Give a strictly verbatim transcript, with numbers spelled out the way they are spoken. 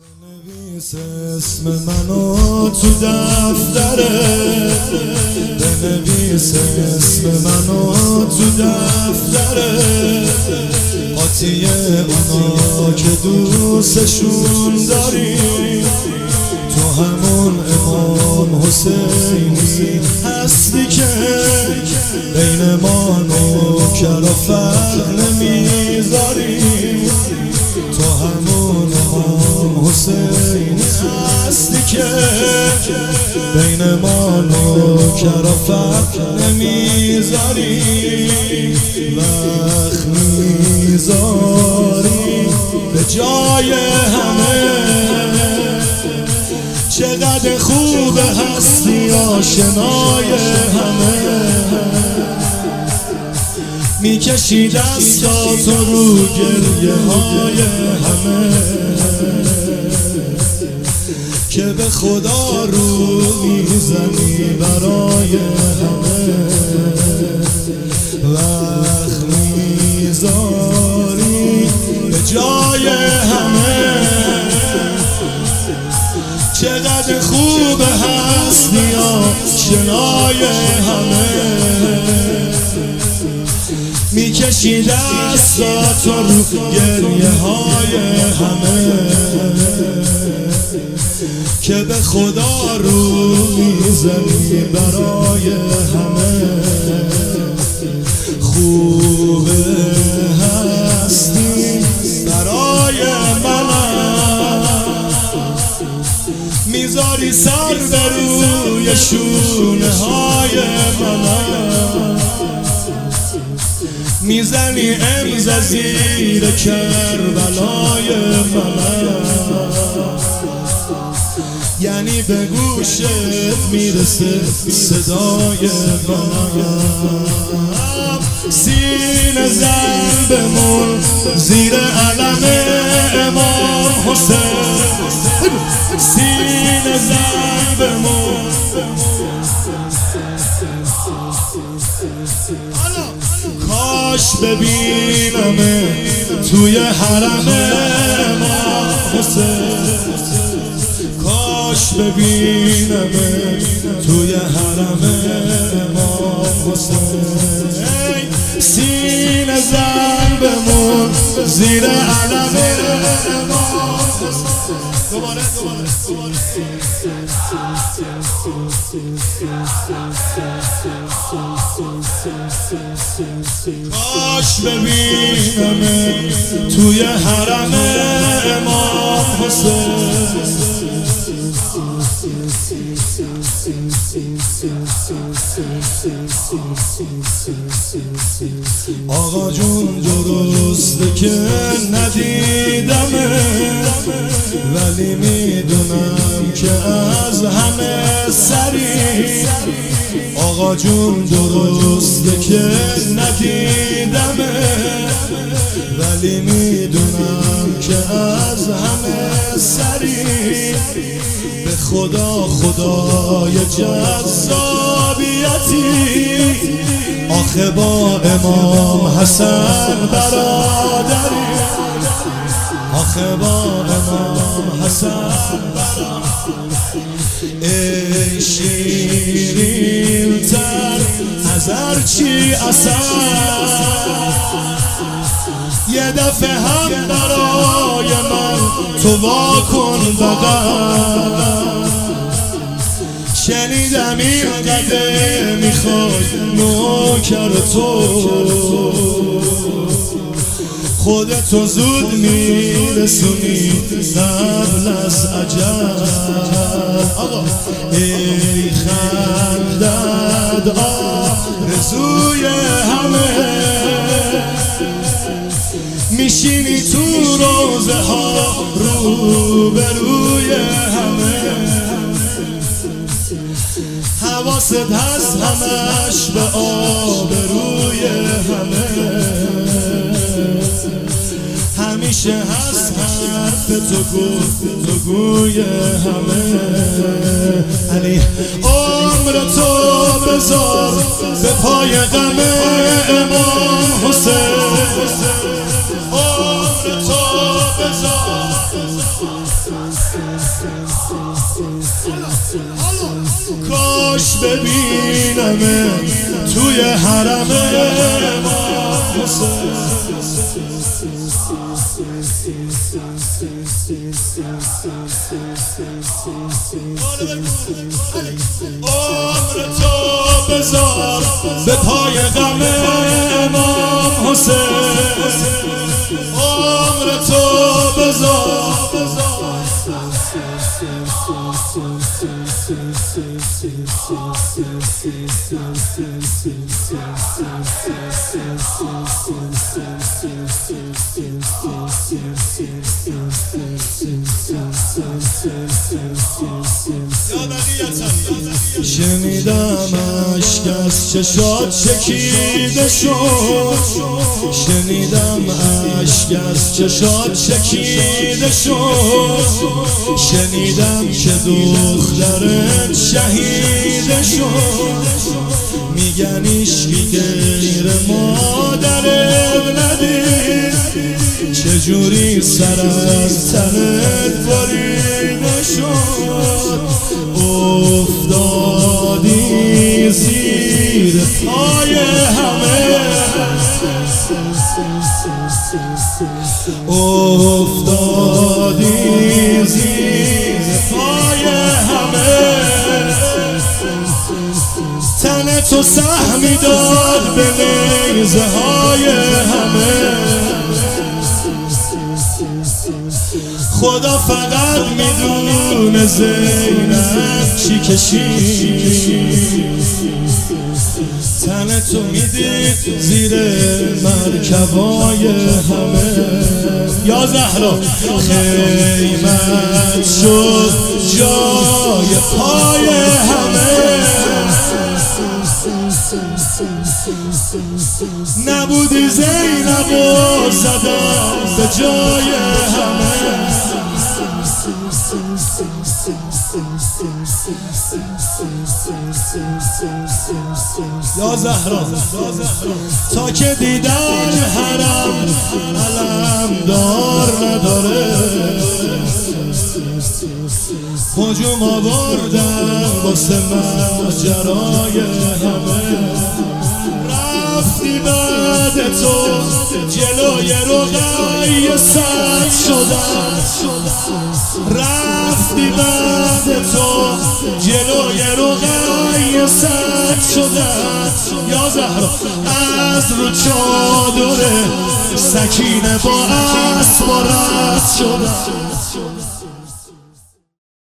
بنویس اسم منو تو دفترت، بنویس اسم منو تو دفترت، قاطی اونا که دوستشون داری، تو همون امام حسینی هستی که بین ما نوکر و فرق نمیذاری، تو همون امام حسینی هستی که بین ما نوکر و فرق نمیذاری، وقت میذاری به جای همه، چقدر خوب هستی آشنای همه، میکشی دستاتو رو گریه های همه، که به خدا رو میزنی برای همه، وقت میذاری به جای همه، چقدر خوب هستی آشنای همه، میکشی دستاتو رو گریه های همه، که به خدا رو میزنی برای همه، خوب هستی برای من، میذاری سر به روی شونه های من، میزنی امضا زیر کربلای من، یعنی به گوشت میرسه صدای من، سینه زن بمون زیر علم امام حسین، سینه زن بمون، کاش ببینم توی حرم امام حسین، کاش ببینم توی حرم امام حسین، سینه زن بمون زیر علم امام حسین، دوباره دوباره کاش ببینم توی حرم امام حسین، آقا جون درسته که ندیدمه، ولی میدونم که از همه سری، آقا جون درسته که ندیدمه، ولی میدونم که از همه سری، به خدا خدای جذابیتی، آخه با امام حسن برادری، آخه با امام حسن برادری، ای شیرین تر از هرچی اصل، یه دفعه هم برای من تو وا کن بغل، شنیدم این قدر میخوای نوکر تو، خودتو زود میرسونی قبل از عجل، ای خندد آرزوی همه، میشینی تو روزه ها رو به روی همه، حواست هست همش به آبروی همه، همیشه هست حرف تو گفتگوی همه، علی عمر تو بذار به پای غم امام حسین، عمر تو بذار کاش ببینم توی حرم امام حسین. عمر تو بذار به پای غم امام حسین. عمر تو بذار شنیدم اشک از چشات چکیده شد. شنیدم اشک از چشات چکیده شد. شنیدم که دخترت شهیده شد. میگن عشقی غیر مادرت ندید. چجوری سر از تنت بریده شد. افتادی زیر پای همه. افتادی زیر پای همه. تن تو سهمی داد به نیزه های همه. خدا فقط میدونه زینب چی کشید. تن تو میدید زیر مرکبای همه. یا زهرا خیمت شد جای پای همه. نبودی زینب و زدن به جای همه. یا زهرا تا که دیدن حرم علمدار نداره. هجوم آوردن واسه ماجرای همه. رفتی بعد تو جلوی رقیه سد شدن. رفتی بعد تو جلوی رقیه سد شدن. یا زهرا از رو چادر سکینه با اسب رد شدن.